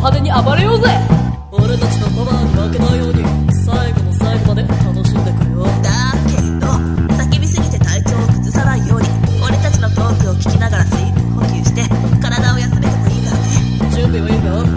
派手に暴れようぜ。 俺たちのパワーに負けないように最後の最後まで楽しんでくれよ。 だけど叫びすぎて体調を崩さないように俺たちのトークを聞きながら水分補給して体を休めてもいいからね。 準備はいいか？